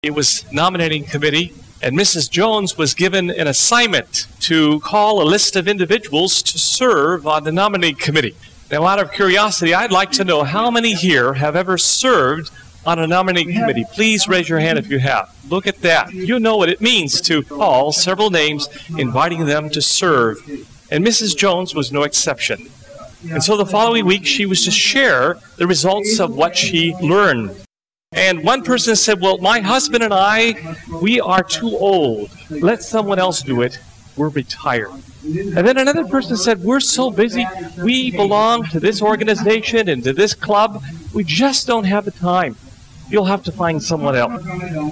It was nominating committee, and Mrs. Jones was given an assignment to call a list of individuals to serve on the nominating committee. Now, out of curiosity, I'd like to know how many here have ever served on a nominating committee. Please raise your hand if you have. Look at that. You know what it means to call several names, inviting them to serve. And Mrs. Jones was no exception. And so the following week, she was to share the results of what she learned. And one person said, well, my husband and I, we are too old. Let someone else do it. We're retired. And then another person said, we're so busy. We belong to this organization and to this club. We just don't have the time. You'll have to find someone else.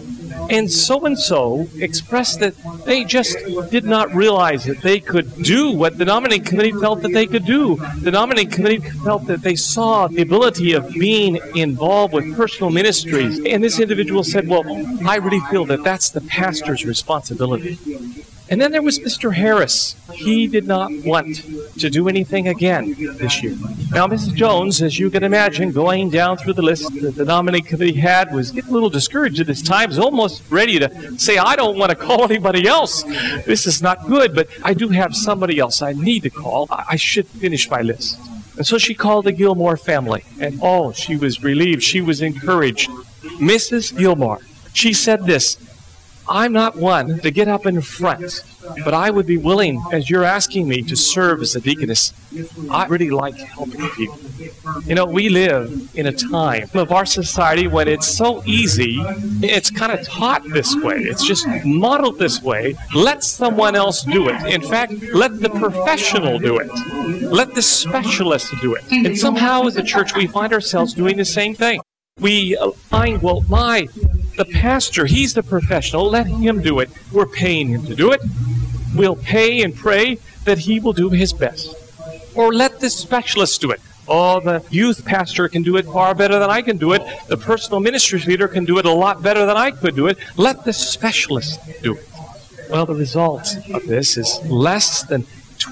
And so expressed that they just did not realize that they could do what the nominating committee felt that they could do. The nominating committee felt that they saw the ability of being involved with personal ministries. And this individual said, well, I really feel that that's the pastor's responsibility. And then there was Mr. Harris. He did not want to do anything again this year. Now, Mrs. Jones, as you can imagine, going down through the list that the nominating committee had, was getting a little discouraged at this time, was almost ready to say, I don't want to call anybody else. This is not good, but I do have somebody else I need to call. I should finish my list. And so she called the Gilmore family, and she was relieved. She was encouraged. Mrs. Gilmore, she said this, I'm not one to get up in front, but I would be willing, as you're asking me, to serve as a deaconess. I really like helping people. You know, we live in a time of our society when it's so easy, it's kind of taught this way. It's just modeled this way. Let someone else do it. In fact, let the professional do it. Let the specialist do it. And somehow as a church, we find ourselves doing the same thing. We find, the pastor, he's the professional. Let him do it. We're paying him to do it. We'll pay and pray that he will do his best. Or let the specialist do it. Oh, the youth pastor can do it far better than I can do it. The personal ministry leader can do it a lot better than I could do it. Let the specialist do it. Well, the result of this is less than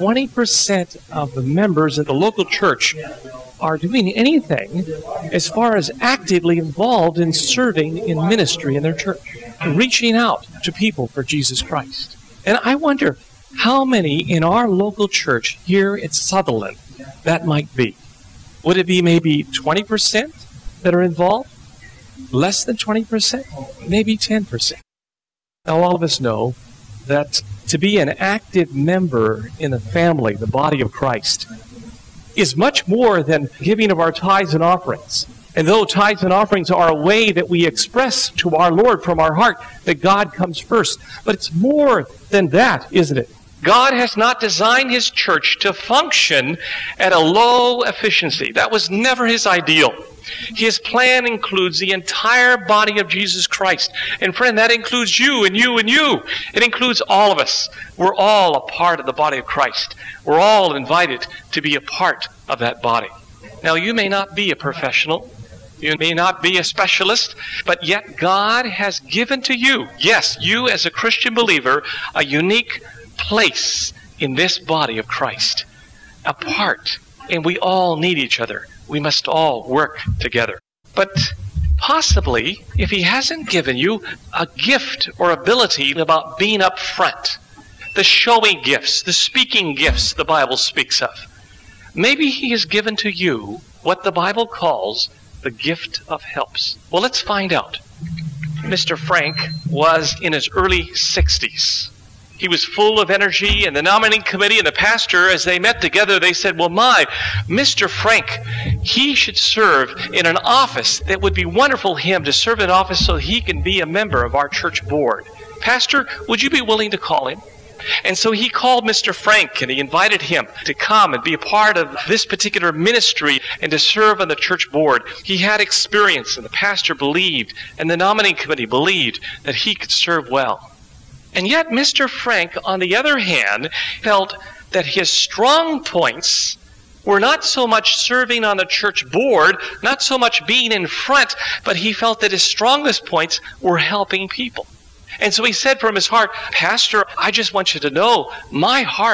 20% of the members of the local church are doing anything as far as actively involved in serving in ministry in their church, reaching out to people for Jesus Christ. And I wonder how many in our local church here at Sutherland that might be. Would it be maybe 20% that are involved? Less than 20%? Maybe 10%. Now, all of us know that to be an active member in the family, the body of Christ, is much more than giving of our tithes and offerings. And though tithes and offerings are a way that we express to our Lord from our heart that God comes first, but it's more than that, isn't it? God has not designed His church to function at a low efficiency. That was never His ideal. His plan includes the entire body of Jesus Christ. And friend, that includes you and you and you. It includes all of us. We're all a part of the body of Christ. We're all invited to be a part of that body. Now, you may not be a professional. You may not be a specialist, but yet God has given to you, yes, you as a Christian believer, a unique place in this body of Christ. A part. And we all need each other. We must all work together. But possibly, if He hasn't given you a gift or ability about being up front, the showing gifts, the speaking gifts the Bible speaks of, maybe He has given to you what the Bible calls the gift of helps. Well, let's find out. Mr. Frank was in his early 60s. He was full of energy, and the nominating committee and the pastor, as they met together, they said, well, Mr. Frank, he should serve in an office that would be wonderful for him to serve in an office so he can be a member of our church board. Pastor, would you be willing to call him? And so he called Mr. Frank, and he invited him to come and be a part of this particular ministry and to serve on the church board. He had experience, and the pastor believed, and the nominating committee believed that he could serve well. And yet Mr. Frank, on the other hand, felt that his strong points were not so much serving on the church board, not so much being in front, but he felt that his strongest points were helping people. And so he said from his heart, Pastor, I just want you to know my heart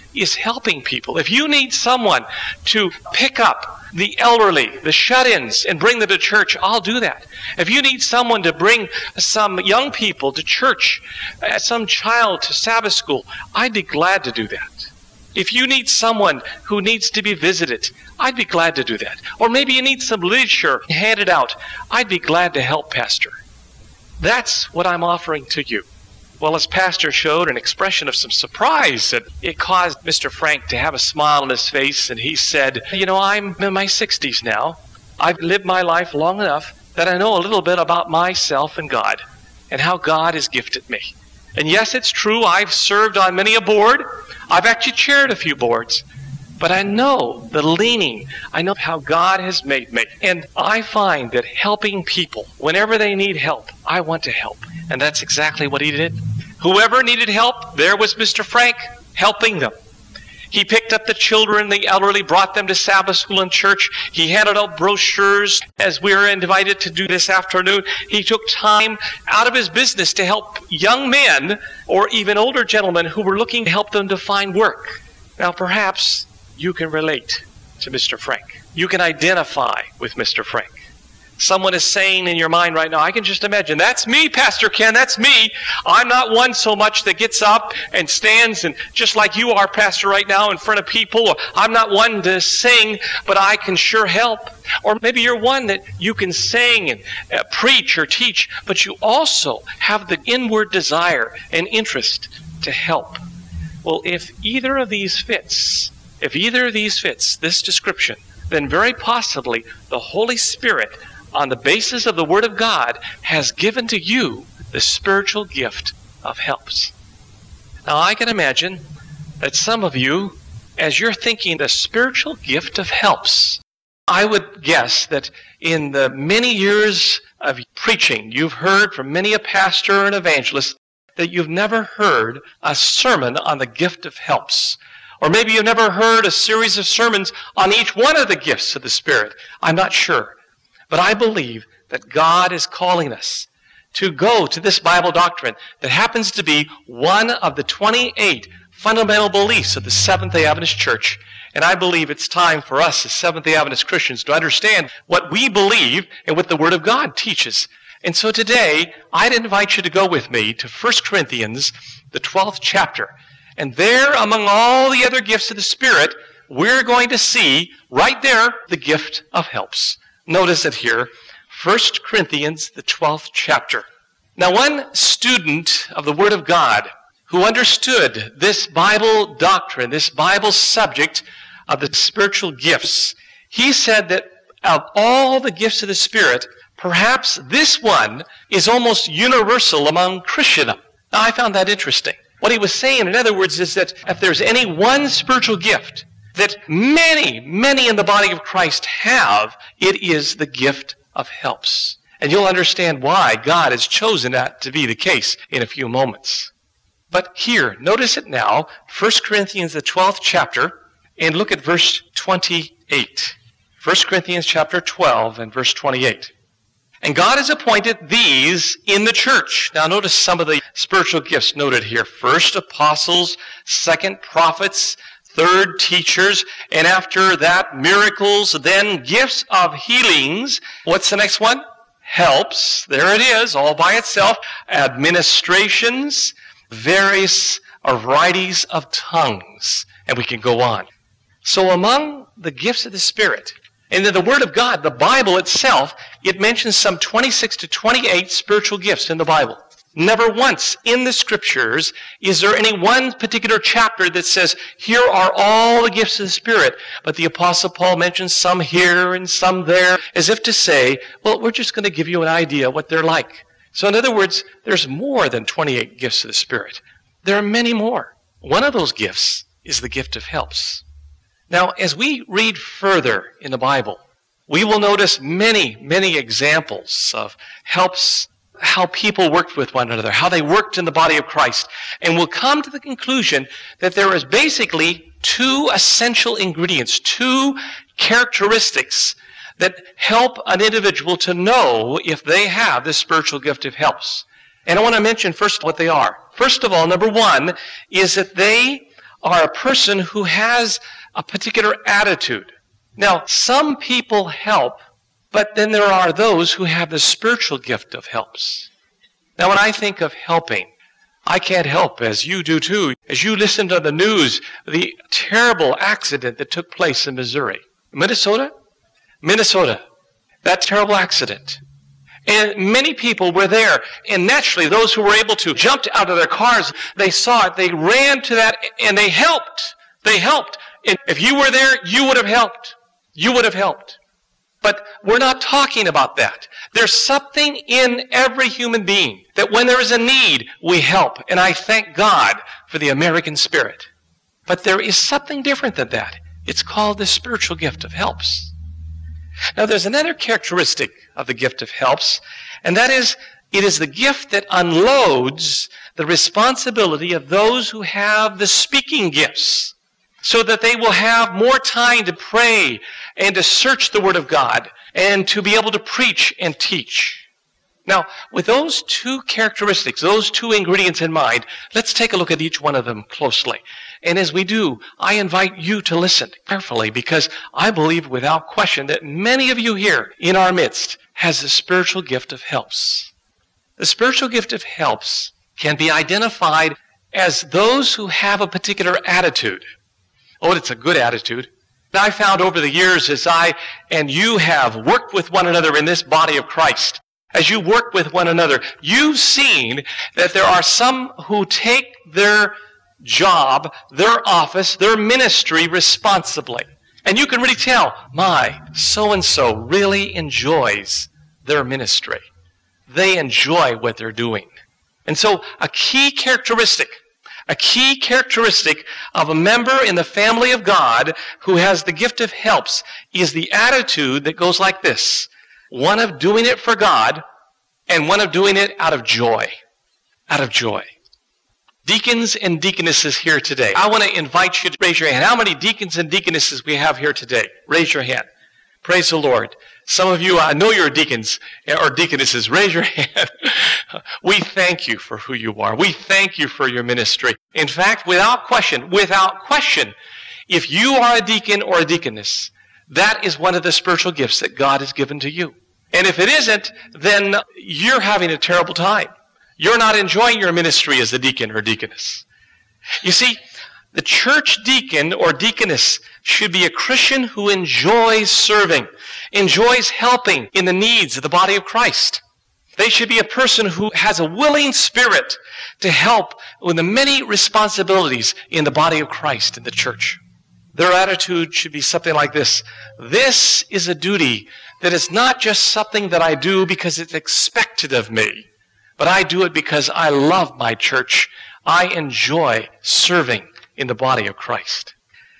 is helping people. If you need someone to pick up the elderly, the shut-ins, and bring them to church, I'll do that. If you need someone to bring some young people to church, some child to Sabbath school, I'd be glad to do that. If you need someone who needs to be visited, I'd be glad to do that. Or maybe you need some literature handed out, I'd be glad to help, Pastor. That's what I'm offering to you. Well, as Pastor showed an expression of some surprise, that it caused Mr. Frank to have a smile on his face, and he said, I'm in my 60s now. I've lived my life long enough that I know a little bit about myself and God, and how God has gifted me. And yes, it's true, I've served on many a board. I've actually chaired a few boards. But I know the leaning. I know how God has made me. And I find that helping people, whenever they need help, I want to help. And that's exactly what he did. Whoever needed help, there was Mr. Frank helping them. He picked up the children, the elderly, brought them to Sabbath school and church. He handed out brochures as we were invited to do this afternoon. He took time out of his business to help young men or even older gentlemen who were looking to help them to find work. Now, perhaps you can relate to Mr. Frank. You can identify with Mr. Frank. Someone is saying in your mind right now, I can just imagine, that's me, Pastor Ken, that's me. I'm not one so much that gets up and stands and just like you are, Pastor, right now in front of people. Or I'm not one to sing, but I can sure help. Or maybe you're one that you can sing and preach or teach, but you also have the inward desire and interest to help. Well, if either of these fits this description, then very possibly the Holy Spirit, on the basis of the Word of God, has given to you the spiritual gift of helps. Now, I can imagine that some of you, as you're thinking the spiritual gift of helps, I would guess that in the many years of preaching, you've heard from many a pastor and evangelist that you've never heard a sermon on the gift of helps. Or maybe you've never heard a series of sermons on each one of the gifts of the Spirit. I'm not sure. But I believe that God is calling us to go to this Bible doctrine that happens to be one of the 28 fundamental beliefs of the Seventh-day Adventist Church. And I believe it's time for us as Seventh-day Adventist Christians to understand what we believe and what the Word of God teaches. And so today, I'd invite you to go with me to 1 Corinthians, the 12th chapter. And there, among all the other gifts of the Spirit, we're going to see right there the gift of helps. Notice it here, 1 Corinthians, the 12th chapter. Now, one student of the Word of God who understood this Bible doctrine, this Bible subject of the spiritual gifts, he said that of all the gifts of the Spirit, perhaps this one is almost universal among Christendom. Now, I found that interesting. What he was saying, in other words, is that if there's any one spiritual gift that many, many in the body of Christ have, it is the gift of helps. And you'll understand why God has chosen that to be the case in a few moments. But here, notice it now, 1 Corinthians, the 12th chapter, and look at verse 28. 1 Corinthians chapter 12 and verse 28. And God has appointed these in the church. Now notice some of the spiritual gifts noted here. First, apostles. Second, prophets. Third, teachers. And after that, miracles. Then, gifts of healings. What's the next one? Helps. There it is, all by itself. Administrations. Various varieties of tongues. And we can go on. So among the gifts of the Spirit, and in the Word of God, the Bible itself, it mentions some 26 to 28 spiritual gifts in the Bible. Never once in the Scriptures is there any one particular chapter that says, here are all the gifts of the Spirit. But the Apostle Paul mentions some here and some there, as if to say, well, we're just going to give you an idea what they're like. So in other words, there's more than 28 gifts of the Spirit. There are many more. One of those gifts is the gift of helps. Now, as we read further in the Bible, we will notice many, many examples of helps, how people worked with one another, how they worked in the body of Christ. And we'll come to the conclusion that there is basically two essential ingredients, two characteristics that help an individual to know if they have this spiritual gift of helps. And I want to mention first what they are. First of all, number one is that they are a person who has a particular attitude. Now, some people help, but then there are those who have the spiritual gift of helps. Now, when I think of helping, I can't help, as you do too, as you listen to the news, the terrible accident that took place in Minnesota, that terrible accident. And many people were there, and naturally those who were able to jumped out of their cars, they saw it, they ran to that, and they helped. They helped. And if you were there, you would have helped. You would have helped. But we're not talking about that. There's something in every human being that when there is a need, we help. And I thank God for the American spirit. But there is something different than that. It's called the spiritual gift of helps. Now, there's another characteristic of the gift of helps, and that is, it is the gift that unloads the responsibility of those who have the speaking gifts, so that they will have more time to pray and to search the Word of God and to be able to preach and teach. Now, with those two characteristics, those two ingredients in mind, let's take a look at each one of them closely. And as we do, I invite you to listen carefully, because I believe without question that many of you here in our midst has the spiritual gift of helps. The spiritual gift of helps can be identified as those who have a particular attitude. Oh, it's a good attitude. Now, I found over the years, as I and you have worked with one another in this body of Christ, as you work with one another, you've seen that there are some who take their job, their office, their ministry responsibly. And you can really tell, my, so-and-so really enjoys their ministry. They enjoy what they're doing. And so a key characteristic of a member in the family of God who has the gift of helps is the attitude that goes like this. One of doing it for God and one of doing it out of joy. Out of joy. Deacons and deaconesses here today. I want to invite you to raise your hand. How many deacons and deaconesses we have here today? Raise your hand. Praise the Lord. Some of you, I know you're deacons or deaconesses. Raise your hand. We thank you for who you are. We thank you for your ministry. In fact, without question, if you are a deacon or a deaconess, that is one of the spiritual gifts that God has given to you. And if it isn't, then you're having a terrible time. You're not enjoying your ministry as a deacon or deaconess. You see, the church deacon or deaconess should be a Christian who enjoys serving, enjoys helping in the needs of the body of Christ. They should be a person who has a willing spirit to help with the many responsibilities in the body of Christ in the church. Their attitude should be something like this. This is a duty that is not just something that I do because it's expected of me, but I do it because I love my church. I enjoy serving in the body of Christ.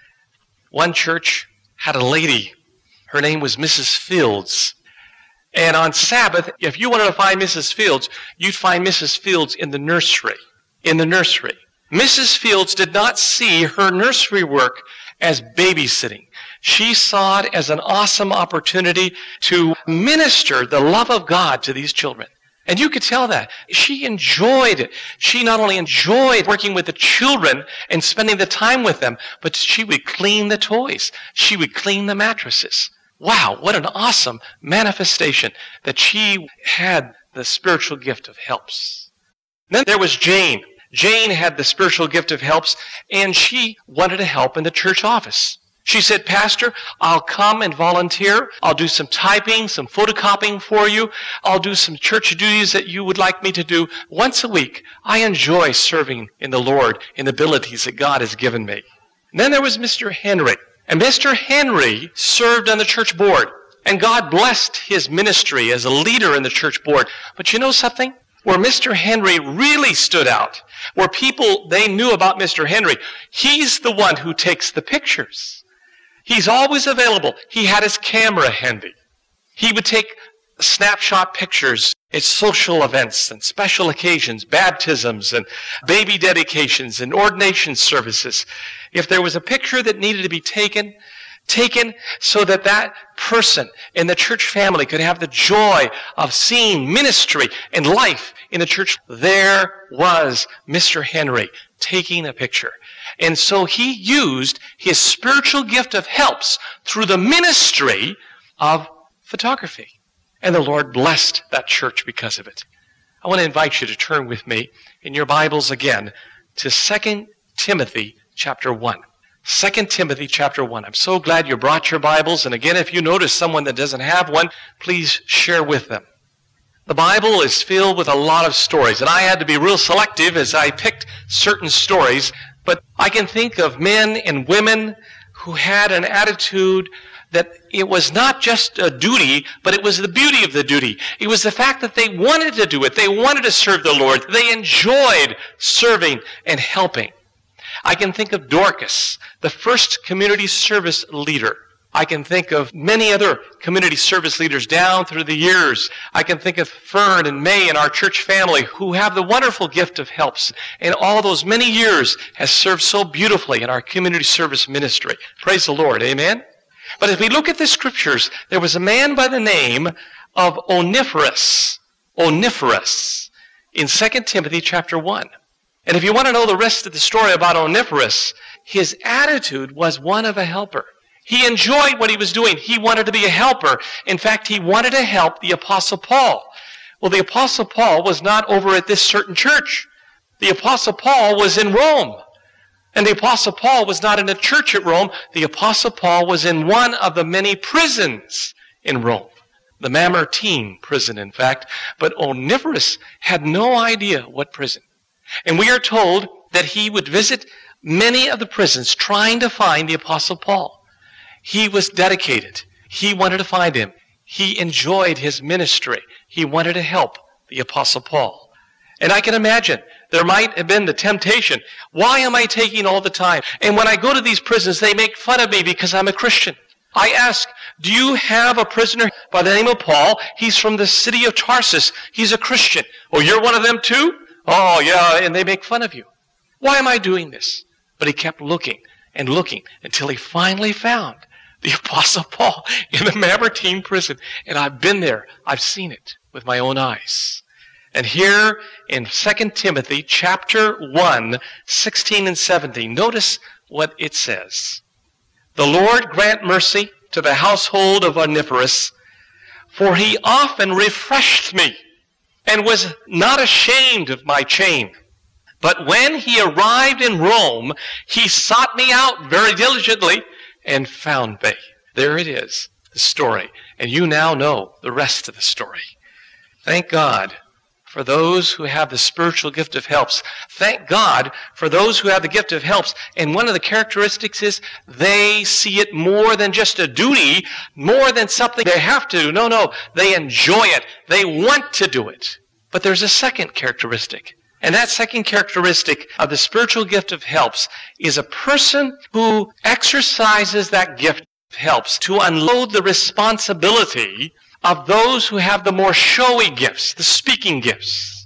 One church had a lady. Her name was Mrs. Fields. And on Sabbath, if you wanted to find Mrs. Fields, you'd find Mrs. Fields in the nursery. In the nursery. Mrs. Fields did not see her nursery work as babysitting. She saw it as an awesome opportunity to minister the love of God to these children. And you could tell that. She enjoyed it. She not only enjoyed working with the children and spending the time with them, but she would clean the toys. She would clean the mattresses. Wow, what an awesome manifestation that she had the spiritual gift of helps. Then there was Jane. Jane had the spiritual gift of helps, and she wanted to help in the church office. She said, Pastor, I'll come and volunteer. I'll do some typing, some photocopying for you. I'll do some church duties that you would like me to do once a week. I enjoy serving in the Lord in the abilities that God has given me. And then there was Mr. Henry. And Mr. Henry served on the church board. And God blessed his ministry as a leader in the church board. But you know something? Where Mr. Henry really stood out, where people, they knew about Mr. Henry, he's the one who takes the pictures. He's always available. He had his camera handy. He would take snapshot pictures at social events and special occasions, baptisms and baby dedications and ordination services. If there was a picture that needed to be taken taken so that that person in the church family could have the joy of seeing ministry and life in the church. There was Mr. Henry taking a picture. And so he used his spiritual gift of helps through the ministry of photography. And the Lord blessed that church because of it. I want to invite you to turn with me in your Bibles again to 2 Timothy chapter 1. 2 Timothy chapter 1. I'm so glad you brought your Bibles. And again, if you notice someone that doesn't have one, please share with them. The Bible is filled with a lot of stories, and I had to be real selective as I picked certain stories. But I can think of men and women who had an attitude that it was not just a duty, but it was the beauty of the duty. It was the fact that they wanted to do it. They wanted to serve the Lord. They enjoyed serving and helping. I can think of Dorcas, the first community service leader. I can think of many other community service leaders down through the years. I can think of Fern and May in our church family who have the wonderful gift of helps. And all those many years has served so beautifully in our community service ministry. Praise the Lord. Amen? But as we look at the scriptures, there was a man by the name of Onesiphorus. Onesiphorus in 2 Timothy chapter 1. And if you want to know the rest of the story about Onesiphorus, his attitude was one of a helper. He enjoyed what he was doing. He wanted to be a helper. In fact, he wanted to help the Apostle Paul. Well, the Apostle Paul was not over at this certain church. The Apostle Paul was in Rome. And the Apostle Paul was not in a church at Rome. The Apostle Paul was in one of the many prisons in Rome. The Mamertine prison, in fact. But Onesiphorus had no idea what prison. And we are told that he would visit many of the prisons trying to find the Apostle Paul. He was dedicated. He wanted to find him. He enjoyed his ministry. He wanted to help the Apostle Paul. And I can imagine there might have been the temptation. Why am I taking all the time? And when I go to these prisons, they make fun of me because I'm a Christian. I ask, do you have a prisoner by the name of Paul? He's from the city of Tarsus. He's a Christian. Oh, you're one of them too? Oh, yeah, and they make fun of you. Why am I doing this? But he kept looking and looking until he finally found the Apostle Paul in the Mamertine prison. And I've been there. I've seen it with my own eyes. And here in 2 Timothy chapter 1, 16 and 17, notice what it says. The Lord grant mercy to the household of Onesiphorus, for he often refreshed me and was not ashamed of my chain. But when he arrived in Rome, he sought me out very diligently and found me. There it is, the story. And you now know the rest of the story. Thank God for those who have the spiritual gift of helps. Thank God for those who have the gift of helps. And one of the characteristics is they see it more than just a duty, more than something they have to do. No, they enjoy it. They want to do it. But there's a second characteristic. And that second characteristic of the spiritual gift of helps is a person who exercises that gift of helps to unload the responsibility of those who have the more showy gifts, the speaking gifts.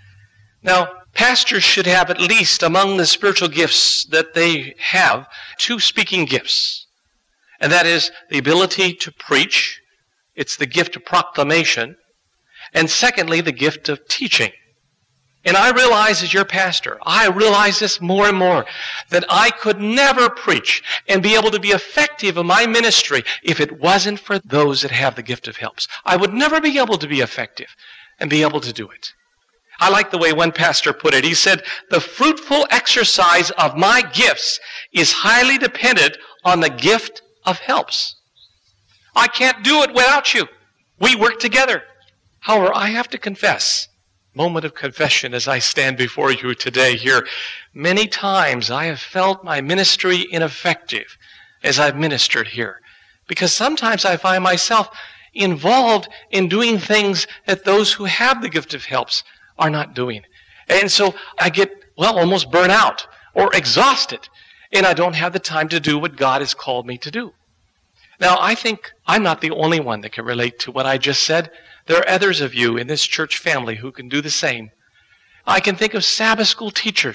Now, pastors should have at least among the spiritual gifts that they have 2 speaking gifts. And that is the ability to preach. It's the gift of proclamation. And secondly, the gift of teaching. And I realize as your pastor, I realize this more and more, that I could never preach and be able to be effective in my ministry if it wasn't for those that have the gift of helps. I would never be able to be effective and be able to do it. I like the way one pastor put it. He said, the fruitful exercise of my gifts is highly dependent on the gift of helps. I can't do it without you. We work together. However, I have to confess, moment of confession as I stand before you today here. Many times I have felt my ministry ineffective as I've ministered here. Because sometimes I find myself involved in doing things that those who have the gift of helps are not doing. And so I get, almost burnt out or exhausted. And I don't have the time to do what God has called me to do. Now, I think I'm not the only one that can relate to what I just said. There are others of you in this church family who can do the same. I can think of Sabbath school teachers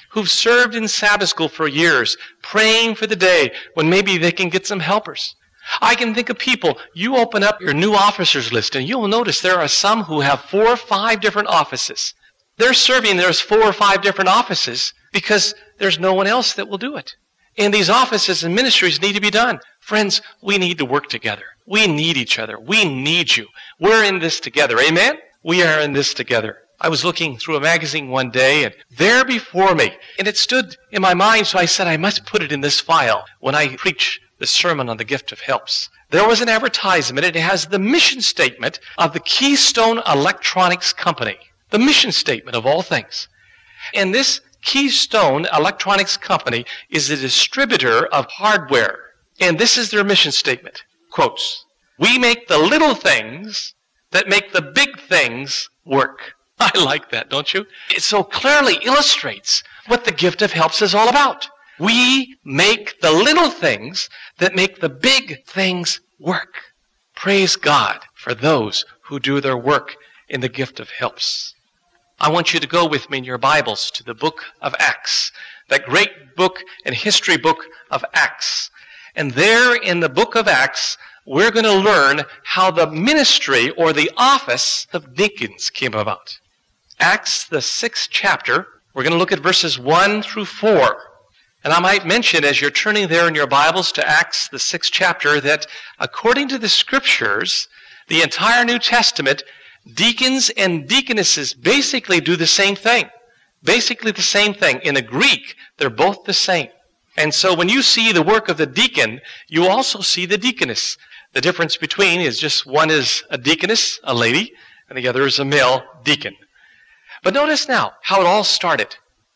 who've served in Sabbath school for years, praying for the day when maybe they can get some helpers. I can think of people, you open up your new officers list and you'll notice there are some who have 4 or 5 different offices. They're serving, there's 4 or 5 different offices because there's no one else that will do it. And these offices and ministries need to be done. Friends, we need to work together. We need each other. We need you. We're in this together. Amen? We are in this together. I was looking through a magazine one day, and there before me, and it stood in my mind, so I said I must put it in this file when I preach the sermon on the gift of helps. There was an advertisement. It has the mission statement of the Keystone Electronics Company. The mission statement of all things. And this Keystone Electronics Company is a distributor of hardware. And this is their mission statement. Quotes, "We make the little things that make the big things work." I like that, don't you? It so clearly illustrates what the gift of helps is all about. We make the little things that make the big things work. Praise God for those who do their work in the gift of helps. I want you to go with me in your Bibles to the book of Acts, that great book and history book of Acts. And there in the book of Acts, we're going to learn how the ministry or the office of deacons came about. Acts, the 6th chapter, we're going to look at verses 1 through 4. And I might mention, as you're turning there in your Bibles to Acts, the 6th chapter, that according to the Scriptures, the entire New Testament, deacons and deaconesses basically do the same thing. Basically the same thing. In the Greek, they're both the same. And so when you see the work of the deacon, you also see the deaconess. The difference between is just one is a deaconess, a lady, and the other is a male deacon. But notice now how it all started.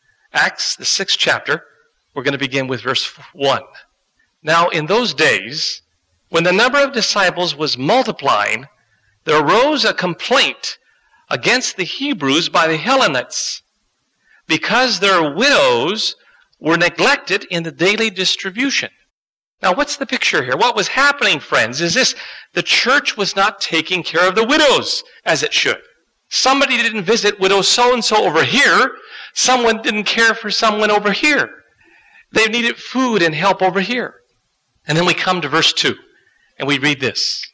Acts, the 6th chapter, we're going to begin with verse 1. Now in those days, when the number of disciples was multiplying, there arose a complaint against the Hebrews by the Hellenists, because their widows were neglected in the daily distribution. Now, what's the picture here? What was happening, friends, is this: the church was not taking care of the widows as it should. Somebody didn't visit widow so-and-so over here. Someone didn't care for someone over here. They needed food and help over here. And then we come to verse 2, and we read this.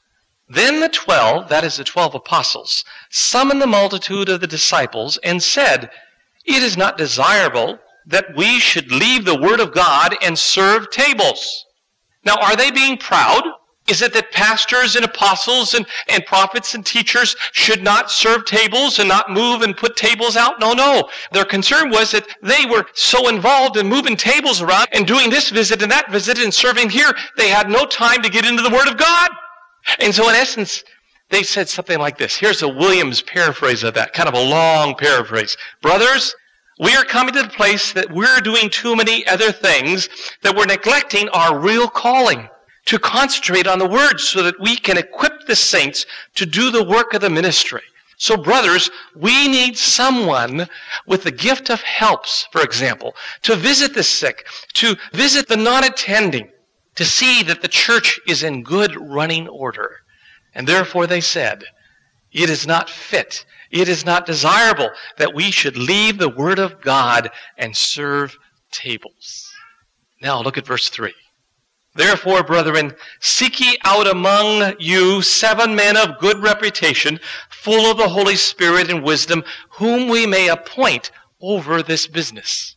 Then the 12, that is the 12 apostles, summoned the multitude of the disciples and said, "It is not desirable that we should leave the word of God and serve tables." Now, are they being proud? Is it that pastors and apostles and prophets and teachers should not serve tables and not move and put tables out? No. Their concern was that they were so involved in moving tables around and doing this visit and that visit and serving here, they had no time to get into the Word of God. And so in essence, they said something like this. Here's a Williams paraphrase of that, kind of a long paraphrase. "Brothers, we are coming to the place that we're doing too many other things, that we're neglecting our real calling, to concentrate on the Word so that we can equip the saints to do the work of the ministry. So brothers, we need someone with the gift of helps, for example, to visit the sick, to visit the non-attending, to see that the church is in good running order." And therefore they said, "It is not fit, it is not desirable that we should leave the Word of God and serve tables." Now look at verse 3. "Therefore, brethren, seek ye out among you 7 men of good reputation, full of the Holy Spirit and wisdom, whom we may appoint over this business."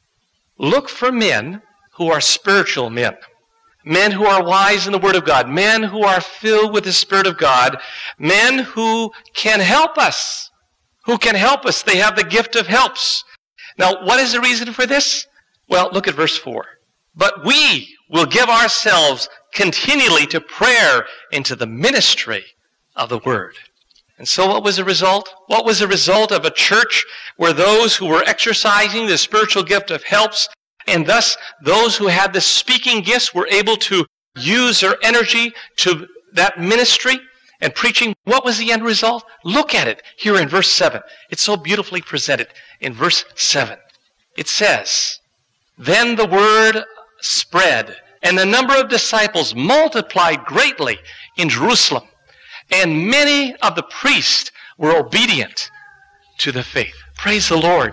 Look for men who are spiritual men. Men who are wise in the Word of God. Men who are filled with the Spirit of God. Men who can help us. Who can help us. They have the gift of helps. Now, what is the reason for this? Well, look at verse 4. "But we will give ourselves continually to prayer and to the ministry of the Word." And so what was the result? What was the result of a church where those who were exercising the spiritual gift of helps, and thus those who had the speaking gifts, were able to use their energy to that ministry and preaching? What was the end result? Look at it here in verse 7. It's so beautifully presented in verse 7. It says, "Then the word spread, and the number of disciples multiplied greatly in Jerusalem, and many of the priests were obedient to the faith." Praise the Lord.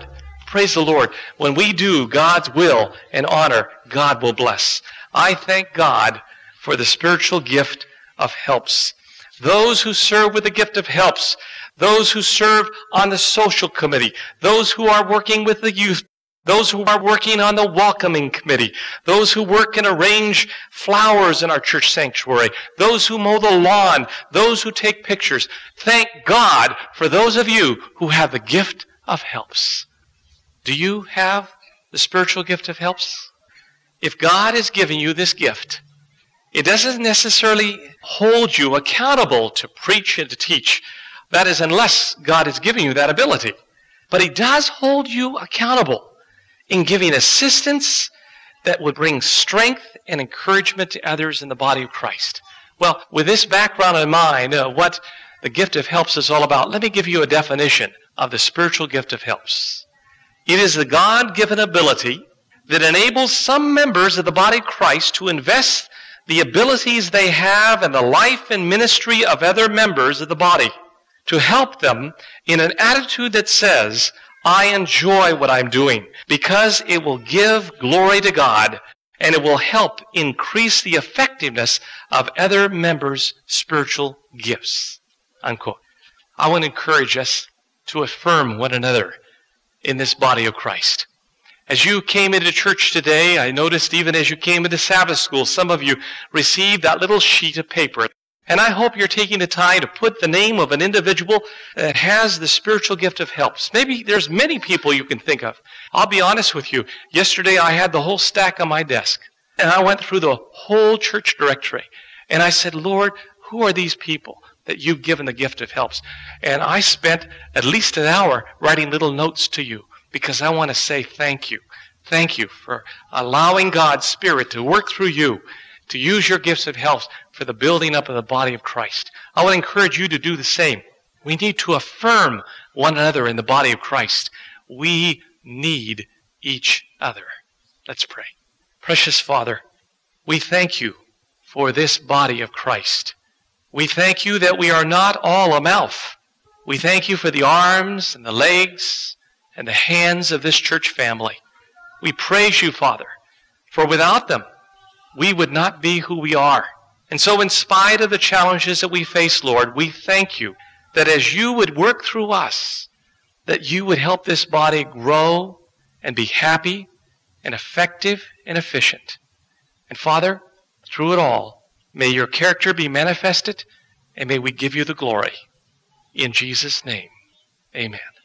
Praise the Lord. When we do God's will and honor, God will bless. I thank God for the spiritual gift of helps. Those who serve with the gift of helps, those who serve on the social committee, those who are working with the youth, those who are working on the welcoming committee, those who work and arrange flowers in our church sanctuary, those who mow the lawn, those who take pictures. Thank God for those of you who have the gift of helps. Do you have the spiritual gift of helps? If God has given you this gift, it doesn't necessarily hold you accountable to preach and to teach. That is, unless God has given you that ability. But He does hold you accountable in giving assistance that would bring strength and encouragement to others in the body of Christ. Well, with this background in mind, what the gift of helps is all about, let me give you a definition of the spiritual gift of helps. It is the God-given ability that enables some members of the body of Christ to invest the abilities they have in the life and ministry of other members of the body, to help them in an attitude that says, I enjoy what I'm doing because it will give glory to God and it will help increase the effectiveness of other members' spiritual gifts. Unquote. I want to encourage us to affirm one another in this body of Christ. As you came into church today, I noticed even as you came into Sabbath school, some of you received that little sheet of paper. And I hope you're taking the time to put the name of an individual that has the spiritual gift of helps. Maybe there's many people you can think of. I'll be honest with you. Yesterday I had the whole stack on my desk. And I went through the whole church directory. And I said, Lord, who are these people that you've given the gift of helps? And I spent at least an hour writing little notes to you because I want to say thank you. Thank you for allowing God's Spirit to work through you to use your gifts of helps for the building up of the body of Christ. I want to encourage you to do the same. We need to affirm one another in the body of Christ. We need each other. Let's pray. Precious Father, we thank you for this body of Christ. We thank you that we are not all a mouth. We thank you for the arms and the legs and the hands of this church family. We praise you, Father, for without them, we would not be who we are. And so in spite of the challenges that we face, Lord, we thank you that as you would work through us, that you would help this body grow and be happy and effective and efficient. And Father, through it all, may your character be manifested and may we give you the glory. In Jesus' name, amen.